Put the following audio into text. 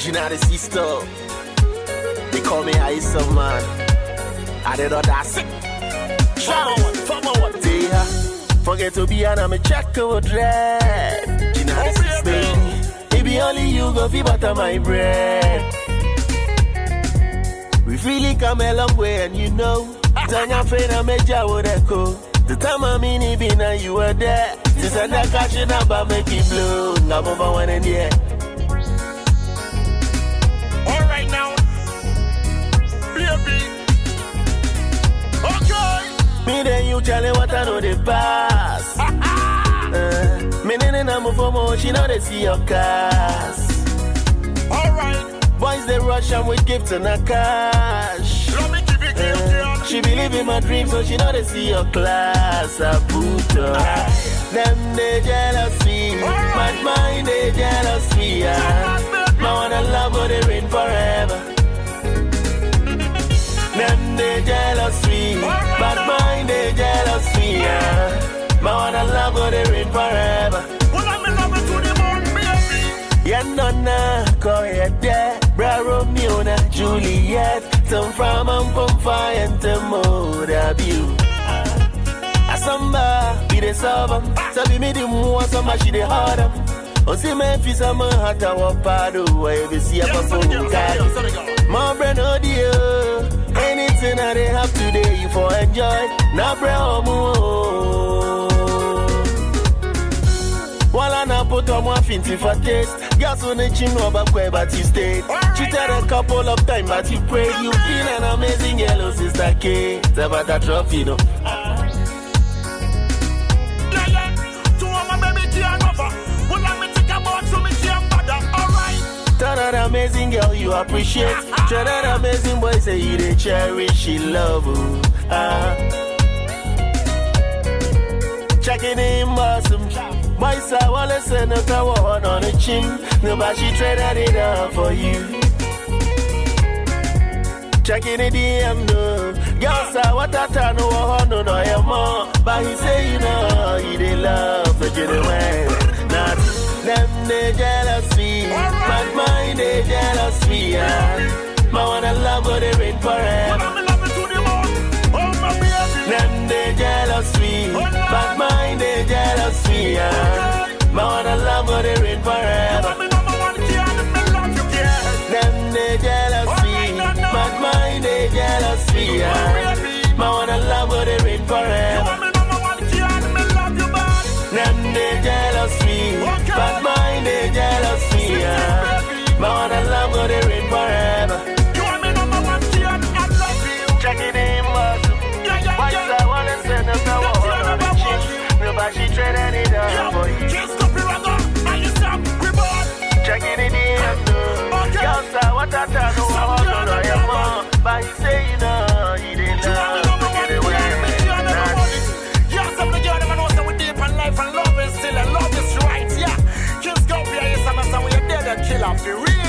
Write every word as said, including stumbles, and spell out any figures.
Gina the sister. They call me Aisa man. I did all that sick. Forward, forward, yeah. Forget to be an I'm a check over dread. Gina the sister. Maybe only you go be butter my bread. We really come a long way and you know. Tanya Fena Meja would echo. The time I'm in Ibina, you were there. Since I'm not catching up, I make it blow. I'm over one in the air. Alright now. Baby. Okay. Me then you tell me what I know the past. uh, me then I'm for more, she know they see your cast. Alright. Boys they rush and we give to the cash. Let me give it to you. She believe in my dreams, so she know they see your class. I put her. Them they jealousy, my mind they jealousy. Yeah. My wanna love but they rain forever. Them they jealousy, my mind they jealousy. Yeah. My wanna love but they rain forever. Well, I'm in love with the moon, baby. Yeah, no, no, call it there. Bra Romeo na Juliet. Some from and from fire and to more of you. Asamba, be the servant. Sabi me the more, some she the harder. On see me fis a man hat a wapado. I be see a person who got my brand no deal. Anything that they have today, you for enjoy. Na bra omo. While I na put on one finty for taste. Gas on the chin over where but you stayed. Cheated a couple of times but you prayed. You been an amazing yellow sister K. It's about a trophy, you know. Yeah, yeah. Two of my baby can't over. Well, let me take a box so me can't bother. Alright. Tell that amazing girl you appreciate. Tell that amazing boy say you they cherish, she love you. Uh. Checking in awesome. My side, while I send a one on the chin. Nobody she traded it up for you. Checking the D M, no. Girl, sir, what I turn over, no, no, no, more. But he say, you know, he they love for you the way. Not them, they jealousy. But mine, they jealousy. Yeah. My wanna love, but they rain forever. Them, they jealousy. But mine, they jealousy. Yeah. My wanna love, but they rain forever. Them, they jealousy. But mine, they jealousy. Yeah. My wanna love, but they rain forever. Them, they jealousy. But mine, they jealousy. Yeah. My wanna love, but they rain forever. Check it in, muscle. Why I wanna send a power on the chin? Nobody trading it up for you. Checking it in, no. Girl, sir, what I tell you, I don't know your mom. But he say, you know, he didn't love to get away. Yes, I'm the girl that knows that we're deep in life and love is still and love is right, yeah. Kids go be a yes, I'm a son, we're dead and kill off the real.